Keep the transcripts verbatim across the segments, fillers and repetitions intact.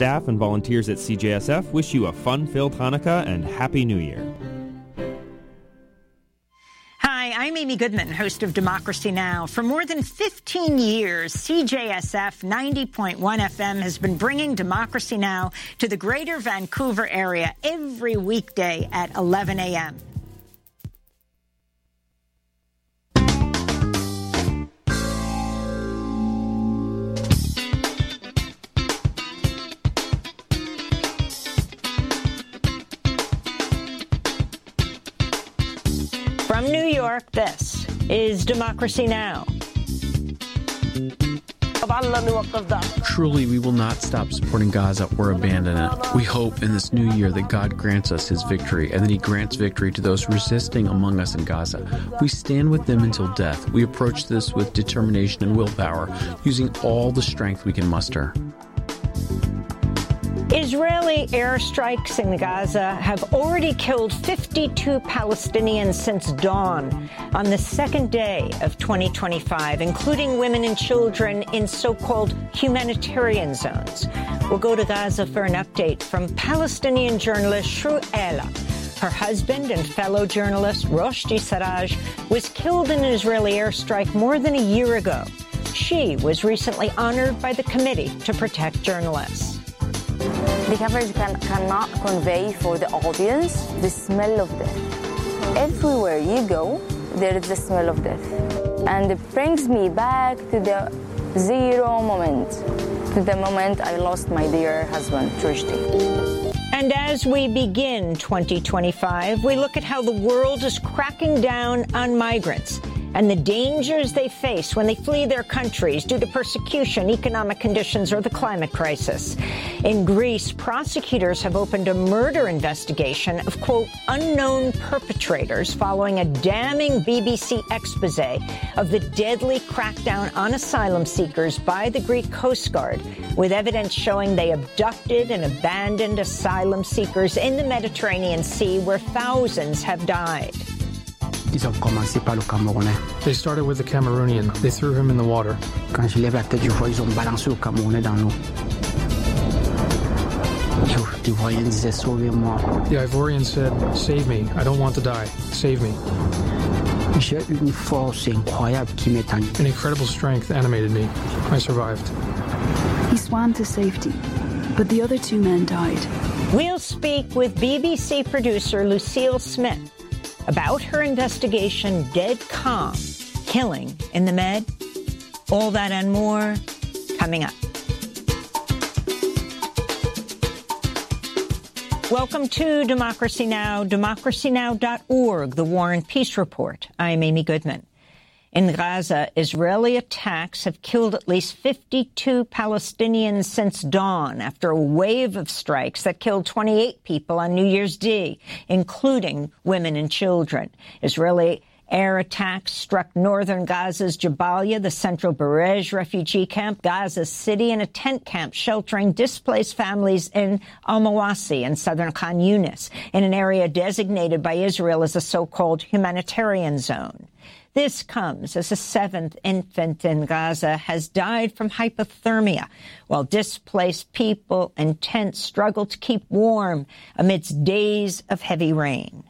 Staff and volunteers at C J S F wish you a fun-filled Hanukkah and Happy New Year. Hi, I'm Amy Goodman, host of Democracy Now! For more than fifteen years, C J S F ninety point one F M has been bringing Democracy Now! To the greater Vancouver area every weekday at eleven a.m. From New York, this is Democracy Now! Truly, we will not stop supporting Gaza or abandon it. We hope in this new year that God grants us his victory and that he grants victory to those resisting among us in Gaza. We stand with them until death. We approach this with determination and willpower, using all the strength we can muster. Israeli airstrikes in Gaza have already killed fifty-two Palestinians since dawn on the second day of twenty twenty-five, including women and children in so-called humanitarian zones. We'll go to Gaza for an update from Palestinian journalist Shru Ela. Her husband and fellow journalist Roshdi Sarraj was killed in an Israeli airstrike more than a year ago. She was recently honored by the Committee to Protect Journalists. The coverage can, cannot convey for the audience the smell of death. Everywhere you go, there is the smell of death. And it brings me back to the zero moment, to the moment I lost my dear husband, Roshdi. And as we begin twenty twenty-five, we look at how the world is cracking down on migrants and the dangers they face when they flee their countries due to persecution, economic conditions, or the climate crisis. In Greece, prosecutors have opened a murder investigation of, quote, unknown perpetrators following a damning B B C expose of the deadly crackdown on asylum seekers by the Greek Coast Guard, with evidence showing they abducted and abandoned asylum seekers in the Mediterranean Sea, where thousands have died. They started with the Cameroonian. They threw him in the water. Quand je lève la tête, je vois ils ont balancé le Camerounais dans l'eau. L'Ivoirien disait sauvez-moi. The Ivorian said, "Save me. I don't want to die. Save me." J'ai une force incroyable qui m'étonne. An incredible strength animated me. I survived. He swam to safety, but the other two men died. We'll speak with B B C producer Lucille Smith about her investigation, Dead Calm, killing in the Med. All that and more coming up. Welcome to Democracy Now!, democracy now dot org, the War and Peace Report. I'm Amy Goodman. In Gaza, Israeli attacks have killed at least fifty-two Palestinians since dawn after a wave of strikes that killed twenty-eight people on New Year's Day, including women and children. Israeli air attacks struck northern Gaza's Jabalia, the central Barej refugee camp, Gaza City, and a tent camp sheltering displaced families in Al-Mawasi in southern Khan Yunis, in an area designated by Israel as a so-called humanitarian zone. This comes as a seventh infant in Gaza has died from hypothermia, while displaced people in tents struggle to keep warm amidst days of heavy rain.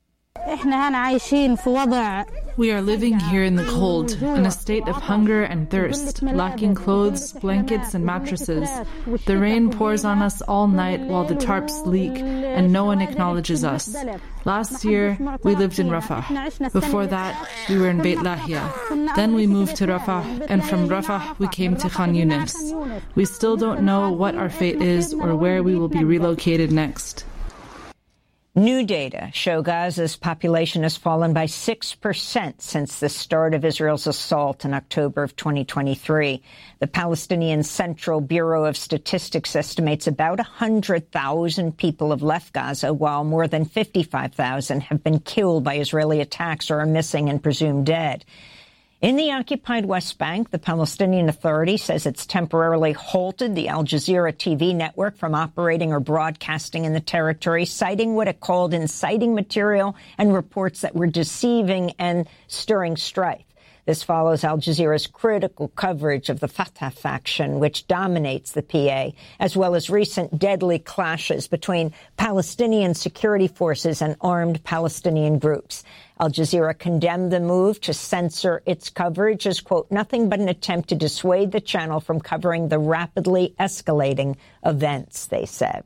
We are living here in the cold, in a state of hunger and thirst, lacking clothes, blankets, and mattresses. The rain pours on us all night while the tarps leak, and no one acknowledges us. Last year, we lived in Rafah. Before that, we were in Beit Lahia. Then we moved to Rafah, and from Rafah, we came to Khan Yunis. We still don't know what our fate is or where we will be relocated next. New data show Gaza's population has fallen by six percent since the start of Israel's assault in October of twenty twenty-three. The Palestinian Central Bureau of Statistics estimates about one hundred thousand people have left Gaza, while more than fifty-five thousand have been killed by Israeli attacks or are missing and presumed dead. In the occupied West Bank, the Palestinian Authority says it's temporarily halted the Al Jazeera T V network from operating or broadcasting in the territory, citing what it called inciting material and reports that were deceiving and stirring strife. This follows Al Jazeera's critical coverage of the Fatah faction, which dominates the P A, as well as recent deadly clashes between Palestinian security forces and armed Palestinian groups. Al Jazeera condemned the move to censor its coverage as, quote, nothing but an attempt to dissuade the channel from covering the rapidly escalating events, they said.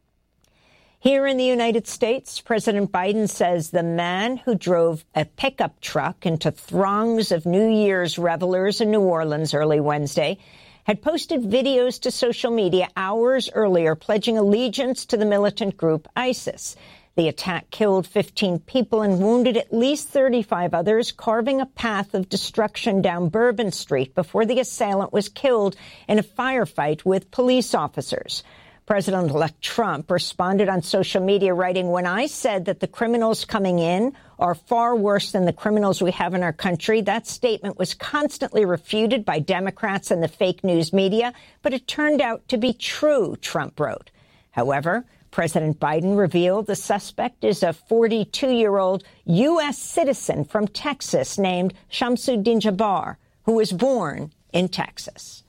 Here in the United States, President Biden says the man who drove a pickup truck into throngs of New Year's revelers in New Orleans early Wednesday had posted videos to social media hours earlier pledging allegiance to the militant group ISIS. The attack killed fifteen people and wounded at least thirty-five others, carving a path of destruction down Bourbon Street before the assailant was killed in a firefight with police officers. President-elect Trump responded on social media, writing, when I said that the criminals coming in are far worse than the criminals we have in our country, that statement was constantly refuted by Democrats and the fake news media, but it turned out to be true, Trump wrote. However, President Biden revealed the suspect is a forty-two-year-old U S citizen from Texas named Shamsuddin Jabbar, who was born in Texas.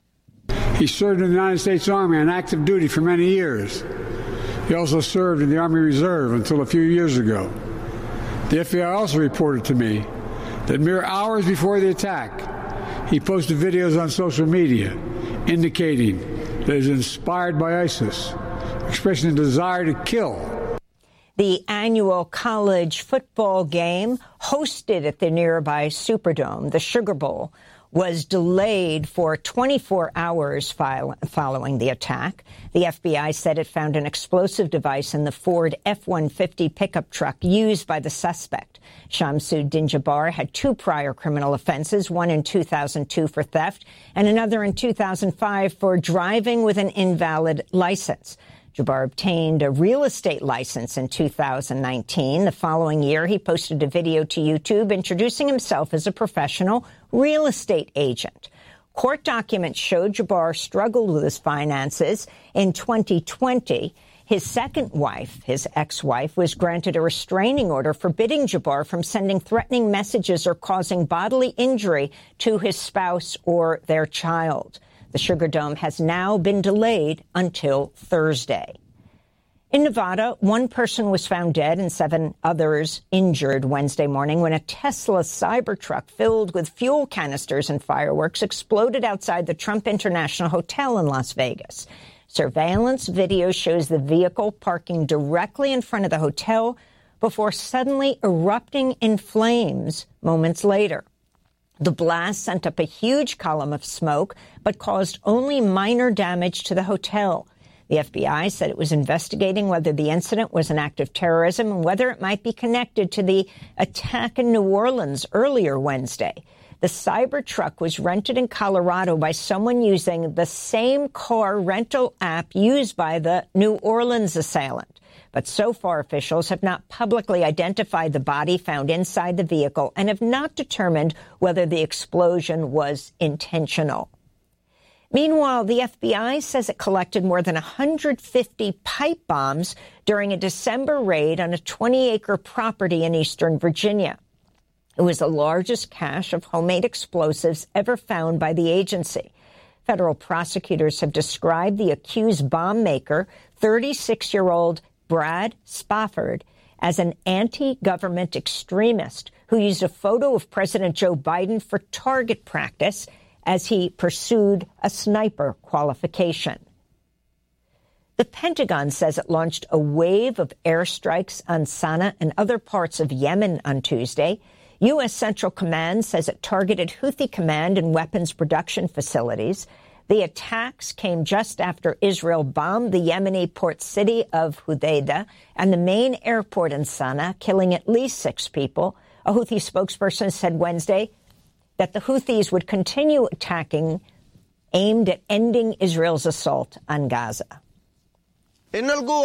He served in the United States Army on active duty for many years. He also served in the Army Reserve until a few years ago. The F B I also reported to me that mere hours before the attack, he posted videos on social media indicating that he is inspired by ISIS, expressing a desire to kill. The annual college football game hosted at the nearby Superdome, the Sugar Bowl, was delayed for twenty-four hours following the attack. The F B I said it found an explosive device in the Ford F one fifty pickup truck used by the suspect. Shamsuddin Jabbar had two prior criminal offenses, one in two thousand two for theft and another in two thousand five for driving with an invalid license. Jabbar obtained a real estate license in two thousand nineteen. The following year, he posted a video to YouTube introducing himself as a professional real estate agent. Court documents showed Jabbar struggled with his finances. In twenty twenty, his second wife, his ex-wife, was granted a restraining order forbidding Jabbar from sending threatening messages or causing bodily injury to his spouse or their child. The Sugar Dome has now been delayed until Thursday. In Nevada, one person was found dead and seven others injured Wednesday morning when a Tesla Cybertruck filled with fuel canisters and fireworks exploded outside the Trump International Hotel in Las Vegas. Surveillance video shows the vehicle parking directly in front of the hotel before suddenly erupting in flames moments later. The blast sent up a huge column of smoke, but caused only minor damage to the hotel. The F B I said it was investigating whether the incident was an act of terrorism and whether it might be connected to the attack in New Orleans earlier Wednesday. The Cybertruck was rented in Colorado by someone using the same car rental app used by the New Orleans assailant. But so far, officials have not publicly identified the body found inside the vehicle and have not determined whether the explosion was intentional. Meanwhile, the F B I says it collected more than one hundred fifty pipe bombs during a December raid on a twenty-acre property in eastern Virginia. It was the largest cache of homemade explosives ever found by the agency. Federal prosecutors have described the accused bomb maker, thirty-six-year-old Brad Spofford, as an anti-government extremist who used a photo of President Joe Biden for target practice as he pursued a sniper qualification. The Pentagon says it launched a wave of airstrikes on Sana'a and other parts of Yemen on Tuesday. U S. Central Command says it targeted Houthi command and weapons production facilities. The attacks came just after Israel bombed the Yemeni port city of Hodeidah and the main airport in Sana'a, killing at least six people. A Houthi spokesperson said Wednesday that the Houthis would continue attacking, aimed at ending Israel's assault on Gaza. The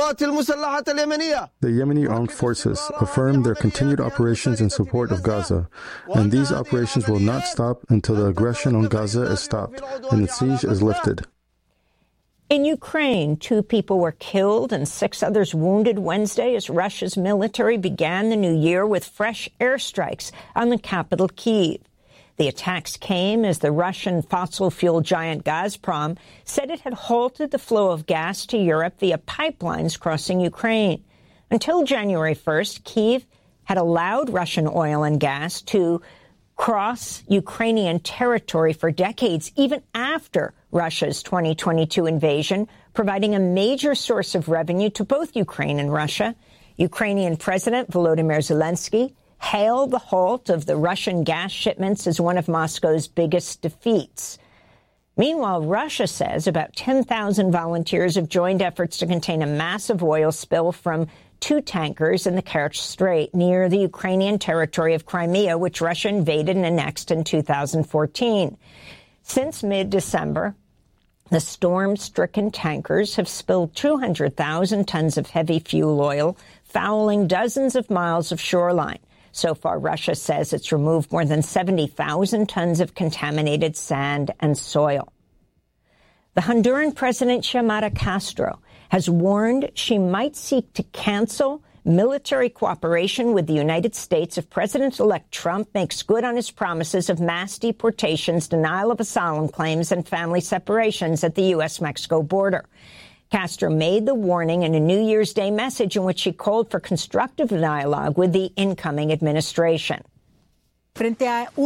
Yemeni armed forces affirmed their continued operations in support of Gaza, and these operations will not stop until the aggression on Gaza is stopped and the siege is lifted. In Ukraine, two people were killed and six others wounded Wednesday as Russia's military began the new year with fresh airstrikes on the capital, Kyiv. The attacks came as the Russian fossil fuel giant Gazprom said it had halted the flow of gas to Europe via pipelines crossing Ukraine. Until January first, Kyiv had allowed Russian oil and gas to cross Ukrainian territory for decades, even after Russia's twenty twenty-two invasion, providing a major source of revenue to both Ukraine and Russia. Ukrainian President Volodymyr Zelensky hailed the halt of the Russian gas shipments as one of Moscow's biggest defeats. Meanwhile, Russia says about ten thousand volunteers have joined efforts to contain a massive oil spill from two tankers in the Kerch Strait near the Ukrainian territory of Crimea, which Russia invaded and annexed in two thousand fourteen. Since mid-December, the storm-stricken tankers have spilled two hundred thousand tons of heavy fuel oil, fouling dozens of miles of shoreline. So far, Russia says it's removed more than seventy thousand tons of contaminated sand and soil. The Honduran President Xiomara Castro has warned she might seek to cancel military cooperation with the United States if President-elect Trump makes good on his promises of mass deportations, denial of asylum claims, and family separations at the U S Mexico border. Castro made the warning in a New Year's Day message in which she called for constructive dialogue with the incoming administration. Faced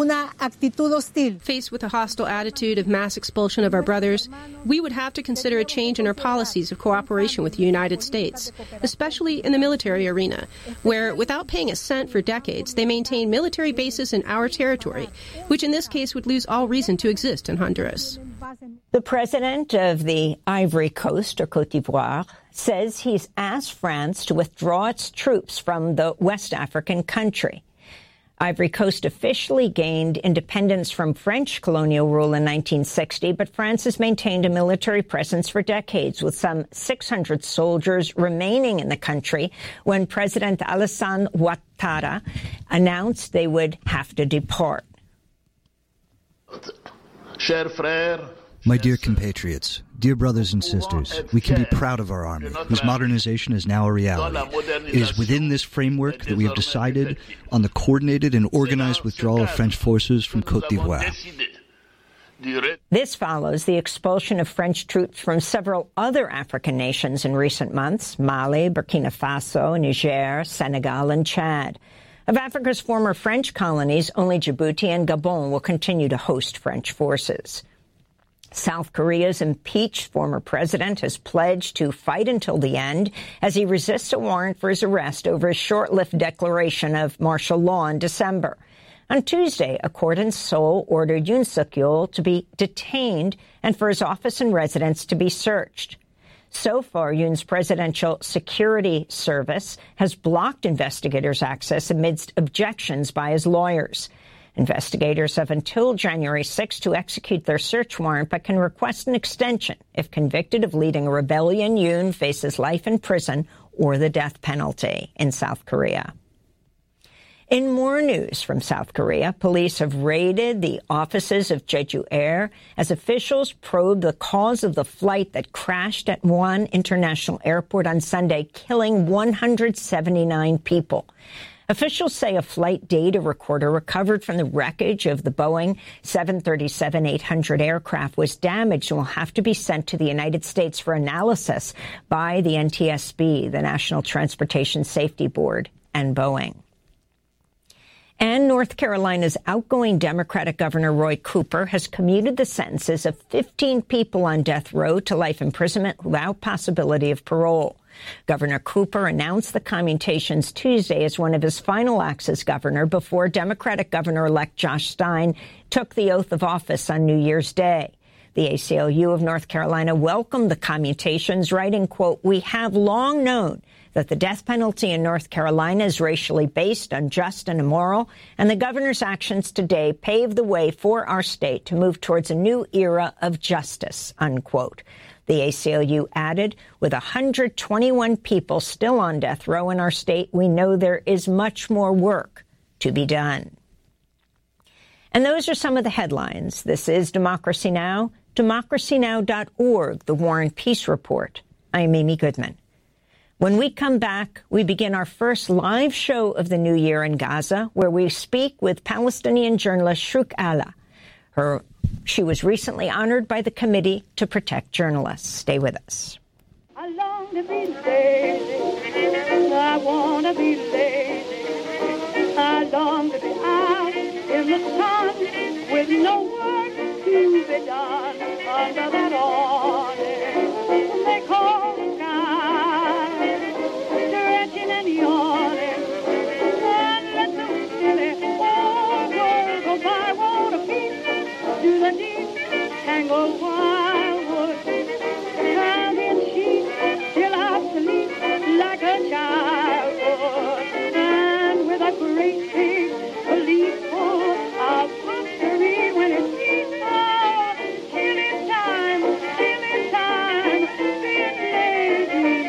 with a hostile attitude of mass expulsion of our brothers, we would have to consider a change in our policies of cooperation with the United States, especially in the military arena, where, without paying a cent for decades, they maintain military bases in our territory, which in this case would lose all reason to exist in Honduras. The president of the Ivory Coast, or Côte d'Ivoire, says he's asked France to withdraw its troops from the West African country. Ivory Coast officially gained independence from French colonial rule in nineteen sixty, but France has maintained a military presence for decades, with some six hundred soldiers remaining in the country when President Alassane Ouattara announced they would have to depart. My dear compatriots, dear brothers and sisters, we can be proud of our army, whose modernization is now a reality. It is within this framework that we have decided on the coordinated and organized withdrawal of French forces from Côte d'Ivoire. This follows the expulsion of French troops from several other African nations in recent months: Mali, Burkina Faso, Niger, Senegal, and Chad. Of Africa's former French colonies, only Djibouti and Gabon will continue to host French forces. South Korea's impeached former president has pledged to fight until the end as he resists a warrant for his arrest over his short-lived declaration of martial law in December. On Tuesday, a court in Seoul ordered Yoon Suk-yeol to be detained and for his office and residence to be searched. So far, Yoon's Presidential Security Service has blocked investigators' access amidst objections by his lawyers. Investigators have until January sixth to execute their search warrant, but can request an extension. If convicted of leading a rebellion, Yoon faces life in prison or the death penalty in South Korea. In more news from South Korea, police have raided the offices of Jeju Air as officials probe the cause of the flight that crashed at Muan International Airport on Sunday, killing one hundred seventy-nine people. Officials say a flight data recorder recovered from the wreckage of the Boeing seven thirty-seven eight hundred aircraft was damaged and will have to be sent to the United States for analysis by the N T S B, the National Transportation Safety Board, and Boeing. And North Carolina's outgoing Democratic Governor Roy Cooper has commuted the sentences of fifteen people on death row to life imprisonment without possibility of parole. Governor Cooper announced the commutations Tuesday as one of his final acts as governor before Democratic Governor-elect Josh Stein took the oath of office on New Year's Day. The A C L U of North Carolina welcomed the commutations, writing, quote, "We have long known that the death penalty in North Carolina is racially based, unjust, and immoral, and the governor's actions today pave the way for our state to move towards a new era of justice," unquote. The A C L U added, with one hundred twenty-one people still on death row in our state, we know there is much more work to be done. And those are some of the headlines. This is Democracy Now!, democracy now dot org, the War and Peace Report. I'm Amy Goodman. When we come back, we begin our first live show of the new year in Gaza, where we speak with Palestinian journalist Shrouk Alla. Her, she was recently honored by the Committee to Protect Journalists. Stay with us. I long to be lazy. I want to be lazy. I long to be out in the sun with no work to be done under that awning they call the sky, stretching and yawning, and let the silly old world go by. I want a piece to the deep tangled wildwood, found in sheets till I sleep like a child would, and with a great big belief full of mystery when it seems all till it's time, till it's time, being lazy.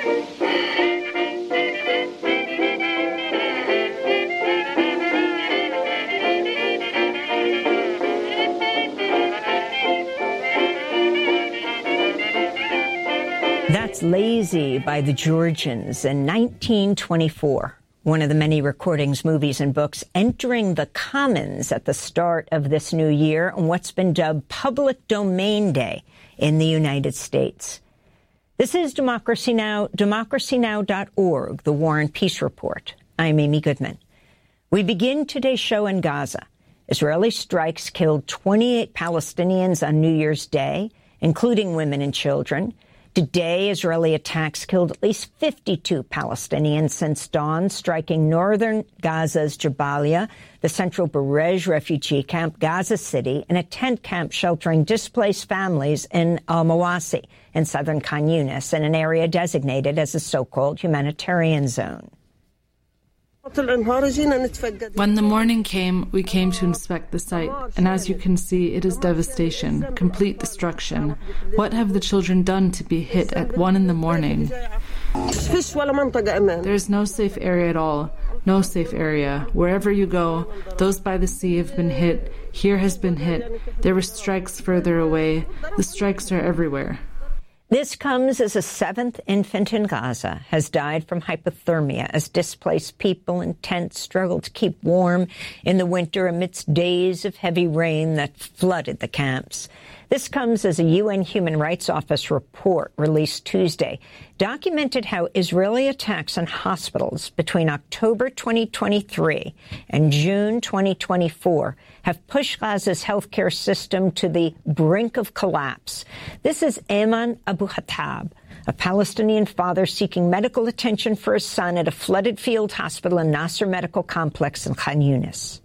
That's Lazy by the Georgians in nineteen twenty-four. One of the many recordings, movies, and books entering the commons at the start of this new year on what's been dubbed Public Domain Day in the United States. This is Democracy Now!, democracy now dot org, the War and Peace Report. I'm Amy Goodman. We begin today's show in Gaza. Israeli strikes killed twenty-eight Palestinians on New Year's Day, including women and children. Today, Israeli attacks killed at least fifty-two Palestinians since dawn, striking northern Gaza's Jabalia, the central Barej refugee camp, Gaza City, and a tent camp sheltering displaced families in Al-Mawasi in southern Khan Yunis, in an area designated as a so-called humanitarian zone. When the morning came, we came to inspect the site, and as you can see, it is devastation, complete destruction. What have the children done to be hit at one in the morning? There is no safe area at all. No safe area. Wherever you go, those by the sea have been hit. Here has been hit. There were strikes further away. The strikes are everywhere. This comes as a seventh infant in Gaza has died from hypothermia as displaced people in tents struggle to keep warm in the winter amidst days of heavy rain that flooded the camps. This comes as a U N Human Rights Office report released Tuesday documented how Israeli attacks on hospitals between October twenty twenty-three and June twenty twenty-four have pushed Gaza's healthcare system to the brink of collapse. This is Ayman Abu Hattab, a Palestinian father seeking medical attention for his son at a flooded field hospital in Nasser Medical Complex in Khan Yunis.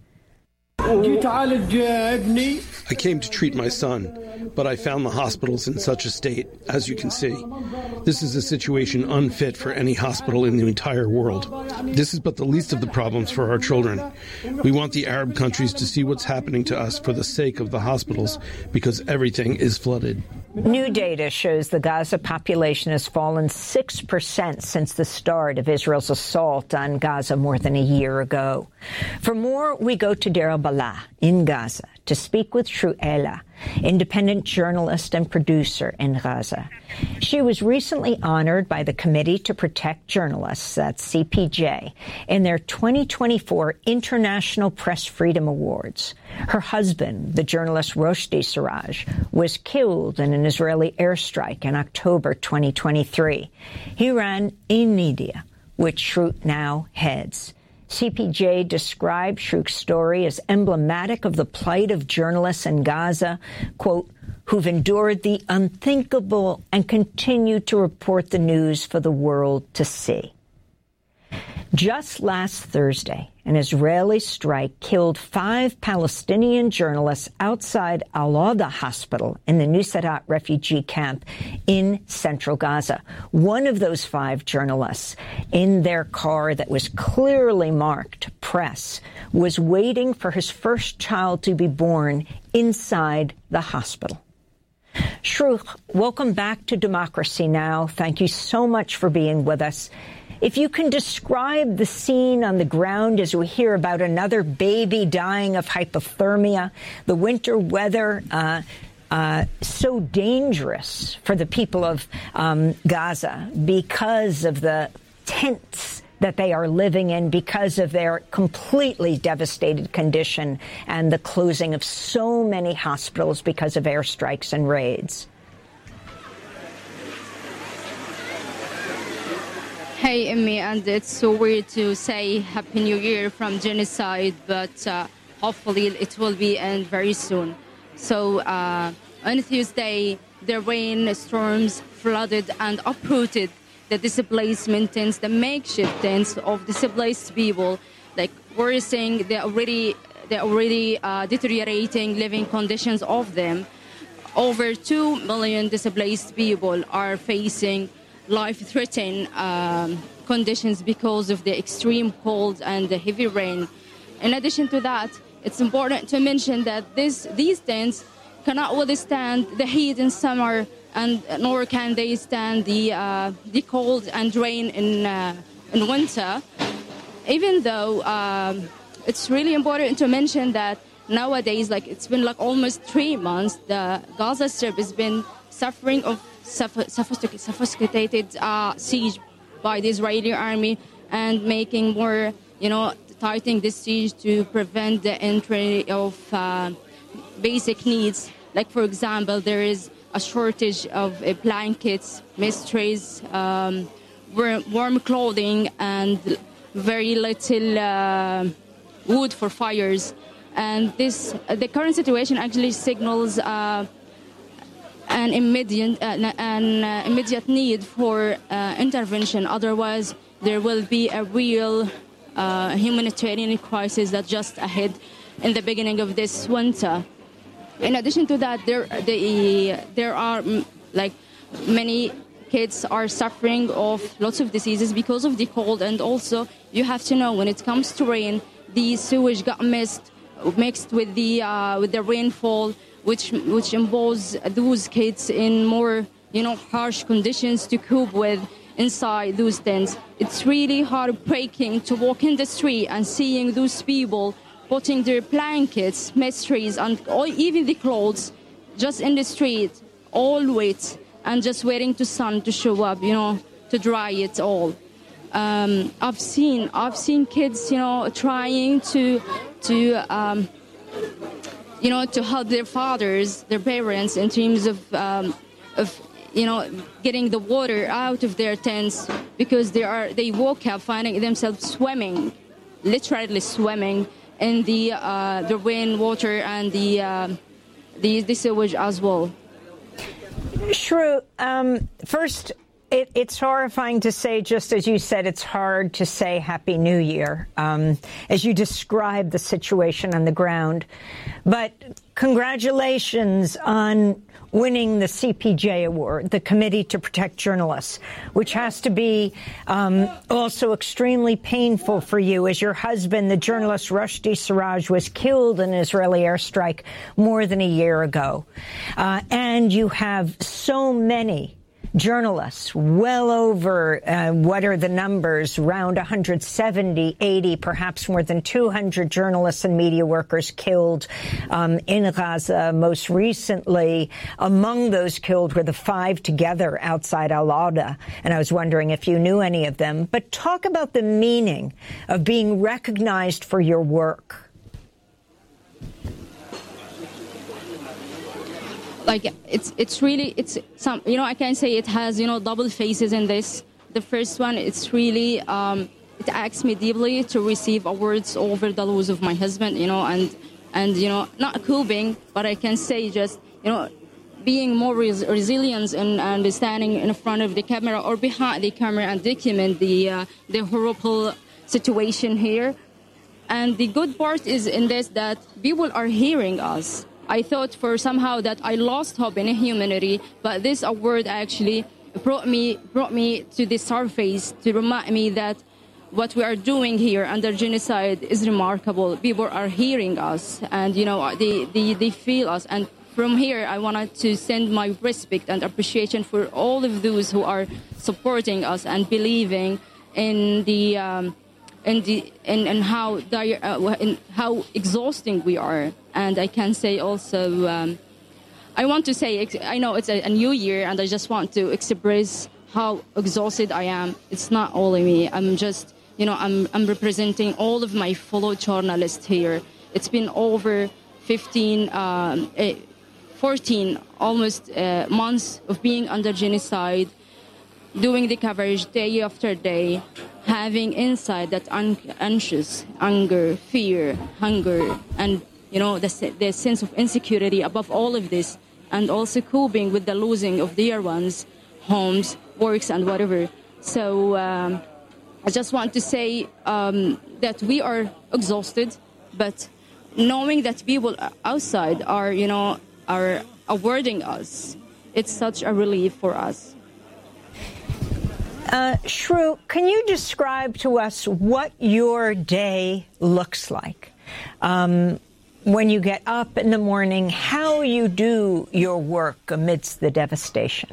I came to treat my son, but I found the hospitals in such a state, as you can see. This is a situation unfit for any hospital in the entire world. This is but the least of the problems for our children. We want the Arab countries to see what's happening to us for the sake of the hospitals, because everything is flooded. New data shows the Gaza population has fallen six percent since the start of Israel's assault on Gaza more than a year ago. For more, we go to Deir al-Balah in Gaza to speak with Shrouk Alla, independent journalist and producer in Gaza. She was recently honored by the Committee to Protect Journalists, that's C P J, in their twenty twenty-four International Press Freedom Awards. Her husband, the journalist Roshdi Siraj, was killed in an Israeli airstrike in October twenty twenty-three. He ran In Media, which Shrouk now heads. C P J described Shrouk's story as emblematic of the plight of journalists in Gaza, quote, who've endured the unthinkable and continue to report the news for the world to see. Just last Thursday, an Israeli strike killed five Palestinian journalists outside Al-Awda Hospital in the Nuseirat refugee camp in central Gaza. One of those five journalists, in their car that was clearly marked press, was waiting for his first child to be born inside the hospital. Shrouk, welcome back to Democracy Now! Thank you so much for being with us. If you can describe the scene on the ground as we hear about another baby dying of hypothermia, the winter weather uh, uh, so dangerous for the people of um, Gaza because of the tents that they are living in, because of their completely devastated condition and the closing of so many hospitals because of airstrikes and raids. Hey, Emmy, and it's so weird to say Happy New Year from genocide, but uh, hopefully it will be end very soon. So uh, on Tuesday, the rain storms flooded and uprooted the displacement tents, the makeshift tents of displaced people. Like we're saying, they're already, they're already uh, deteriorating living conditions of them. Over two million displaced people are facing life-threatening um, conditions because of the extreme cold and the heavy rain. In addition to that, it's important to mention that this, these tents cannot withstand the heat in summer, and nor can they stand the uh, the cold and rain in uh, in winter. Even though um, it's really important to mention that nowadays, like it's been like almost three months, the Gaza Strip has been suffering of sophisticated uh, siege by the Israeli army, and making more, you know, tightening this siege to prevent the entry of uh, basic needs. Like, for example, there is a shortage of uh, blankets, mattresses, um, warm clothing, and very little uh, wood for fires. And this, uh, the current situation actually signals uh, an immediate, uh, an uh, immediate need for uh, intervention. Otherwise, there will be a real uh, humanitarian crisis that just ahead in the beginning of this winter. In addition to that, there the, there are like many kids are suffering of lots of diseases because of the cold, and also you have to know when it comes to rain, the sewage got mixed mixed with the uh, with the rainfall, which which impose those kids in more, you know, harsh conditions to cope with inside those tents. It's really heartbreaking to walk in the street and seeing those people putting their blankets, mattresses, and all, even the clothes just in the street, all wet, and just waiting to sun to show up, you know, to dry it all. Um, I've seen I've seen kids, you know, trying to to um, you know, to help their fathers, their parents, in terms of um, of you know, getting the water out of their tents, because they are they woke up finding themselves swimming, literally swimming in the uh, the rainwater and the, uh, the the sewage as well. Shrew, um, first, it, it's horrifying to say, just as you said, it's hard to say Happy New Year um, as you describe the situation on the ground. But congratulations on winning the C P J Award, the Committee to Protect Journalists, which has to be um, also extremely painful for you, as your husband, the journalist Rushdie Siraj, was killed in an Israeli airstrike more than a year ago. Uh, and you have so many journalists, well over, uh, what are the numbers, around one hundred seventy, eighty, perhaps more than two hundred journalists and media workers killed um, in Gaza. Most recently, among those killed were the five together outside Al-Awda, and I was wondering if you knew any of them. But talk about the meaning of being recognized for your work. Like, it's it's really, it's some, you know, I can say it has, you know, double faces in this. The first one, it's really, um, it acts me deeply to receive awards over the loss of my husband, you know, and, and you know, not coping, but I can say just, you know, being more res- resilient and, and standing in front of the camera or behind the camera and document the, uh, the horrible situation here. And the good part is in this that people are hearing us. I thought for somehow that I lost hope in humanity, but this award actually brought me brought me to the surface to remind me that what we are doing here under genocide is remarkable. People are hearing us, and you know they, they, they feel us. And from here, I wanted to send my respect and appreciation for all of those who are supporting us and believing in the um, in the in, in how dire, uh, in how exhausting we are. And I can say also, um, I want to say, I know it's a, a new year, and I just want to express how exhausted I am. It's not only me. I'm just, you know, I'm, I'm representing all of my fellow journalists here. It's been over fifteen, um, fourteen almost uh, months of being under genocide, doing the coverage day after day, having inside that un- anxious anger, fear, hunger, and, you know, the, the sense of insecurity above all of this, and also coping with the losing of dear ones, homes, works, and whatever. So um, I just want to say um, that we are exhausted, but knowing that people outside are, you know, are awarding us, it's such a relief for us. Uh, Shrew, can you describe to us what your day looks like? Um, when you get up in the morning, how you do your work amidst the devastation?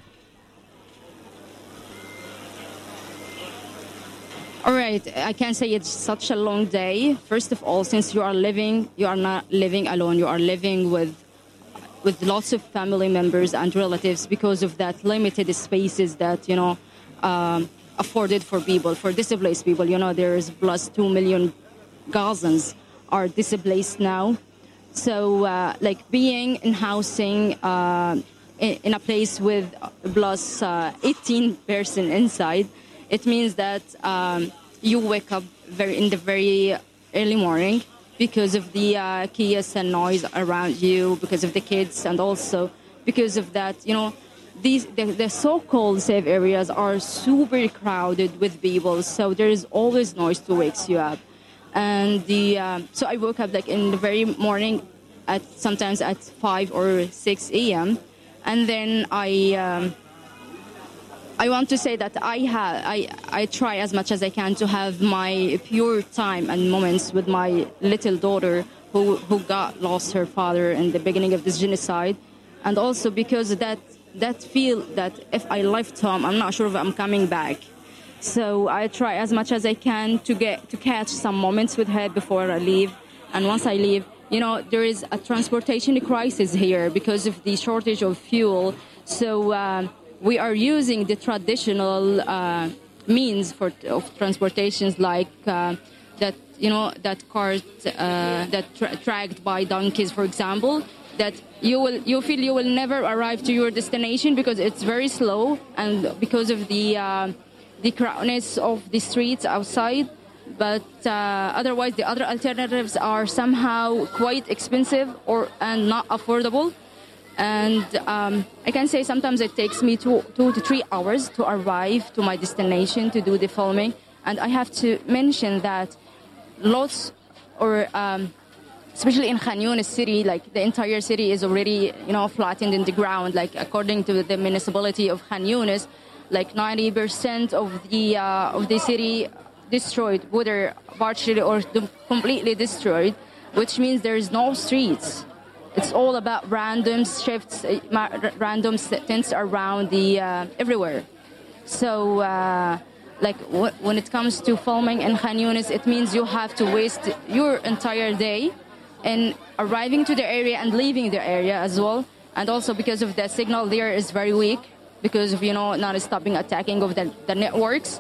All right, I can say it's such a long day. First of all, since you are living, you are not living alone. You are living with with lots of family members and relatives because of that limited spaces that, you know, um, afforded for people, for displaced people. You know, there's plus two million Gazans are displaced now. So, uh, like being in housing uh, in, in a place with plus uh, eighteen person inside, it means that um, you wake up very in the very early morning because of the uh, chaos and noise around you, because of the kids, and also because of that, you know, these the, the so-called safe areas are super crowded with people, so there is always noise to wake you up. And the uh, so I woke up like in the very morning, at sometimes at five or six a.m. and then I. Um, I want to say that I have, I, I try as much as I can to have my pure time and moments with my little daughter who, who got lost her father in the beginning of this genocide. And also because that, that feel that if I left home, I'm not sure if I'm coming back. So I try as much as I can to get, to catch some moments with her before I leave. And once I leave, you know, there is a transportation crisis here because of the shortage of fuel. So, um, we are using the traditional uh, means for of transportations, like uh, that, you know, that cart uh, that tra- dragged by donkeys, for example. That you will you feel you will never arrive to your destination because it's very slow and because of the uh, the crowdedness of the streets outside. But uh, otherwise, the other alternatives are somehow quite expensive or and not affordable. And um, I can say sometimes it takes me two, two to three hours to arrive to my destination to do the filming. And I have to mention that lots, or um, especially in Khan Yunis city, like the entire city is already, you know, flattened in the ground. Like according to the municipality of Khan Yunis, like ninety percent of the uh, of the city destroyed, whether partially or completely destroyed, which means there is no streets. It's all about random shifts, random tents around the uh, everywhere. So, uh, like w- when it comes to filming in Khan Yunis, it means you have to waste your entire day in arriving to the area and leaving the area as well. And also because of the signal there is very weak, because of, you know, non-stopping attacking of the, the networks.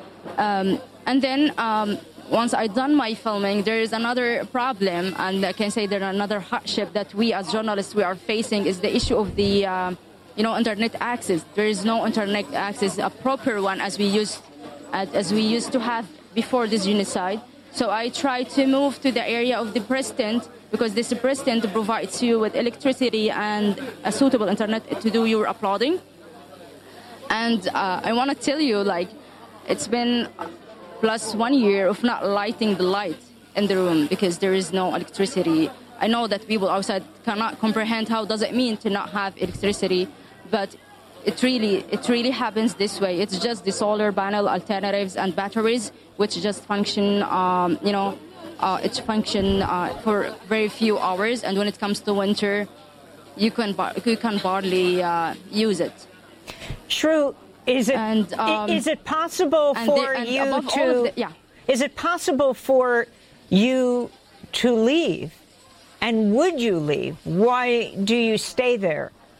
Um, and then um, once I've done my filming, there is another problem, and I can say there's another hardship that we as journalists we are facing is the issue of the, uh, you know, internet access. There is no internet access, a proper one as we used, as we used to have before this genocide. So I try to move to the area of the president because this president provides you with electricity and a suitable internet to do your uploading. And uh, I want to tell you, like, it's been plus one year of not lighting the light in the room because there is no electricity. I know that people outside cannot comprehend how does it mean to not have electricity, but it really, it really happens this way. It's just the solar panel alternatives and batteries, which just function, um, you know, uh, it's function uh, for very few hours. And when it comes to winter, you can bar- you can barely uh, use it. Shrew, is it and, um, is it possible for the, you to? The, yeah. Is it possible for you to leave? And would you leave? Why do you stay there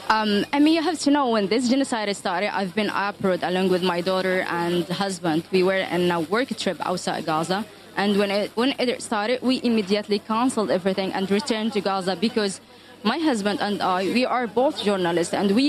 Um, I mean, you have to know, when this genocide started, I've been abroad along with my daughter and husband. We were in a work trip outside Gaza. And when it, when it started, we immediately canceled everything and returned to Gaza because my husband and I, we are both journalists, and we